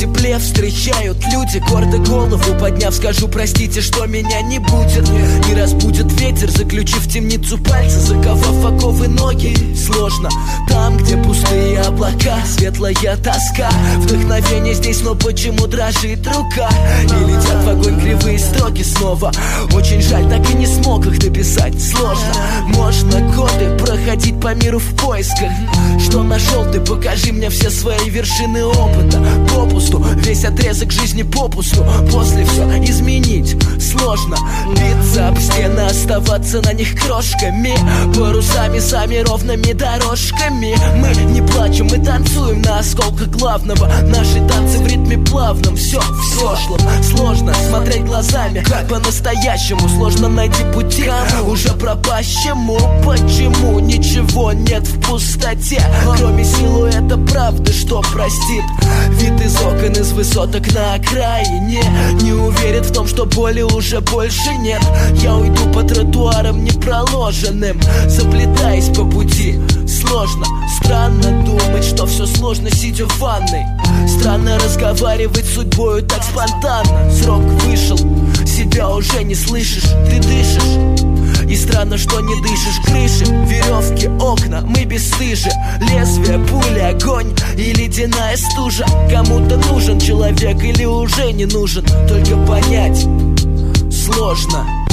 тепле встречают люди, гордо голову подняв, скажу простите, что меня не будет. Не разбудит ветер, заключив в темницу пальцы, заковав оковы ноги. Сложно там, где пустые облака, светлая тоска, вдохновение здесь, но почему дрожит рука? И летят в огонь кривые строки снова. Очень жаль, так и не смог их дописать. Сложно, можно годы проходить по миру в поисках. Что нашел ты, покажи мне все свои вершины опыта. Попусту, весь отрезок жизни попусту. После все изменить сложно. Биться об стены, оставаться на них крошками, парусами сами ровными дорожками. Мы не плачем, мы танцуем на осколках главного. Наши танцы в ритме плавном. Все в прошлом. Сложно смотреть глазами, как по-настоящему. Сложно найти пути уже пропащему. Почему ничего нет в пустоте, кроме силуэта правды, что простит? Вид из окон, из высоток на окраине не уверен в том, что боли уже больше нет. Я уйду по тротуарам непроложенным, заплетаясь по пути. Сложно, странно думать, что все сложно, сидя в ванной. Странно разговаривать с судьбою так спонтанно. Срок вышел, себя уже не слышишь, ты дышишь. И странно, что не дышишь. Крыши, веревки, окна, мы бесстыжи. Лезвие, пули, огонь и ледяная стужа. Кому-то нужен человек или уже не нужен, только понять сложно.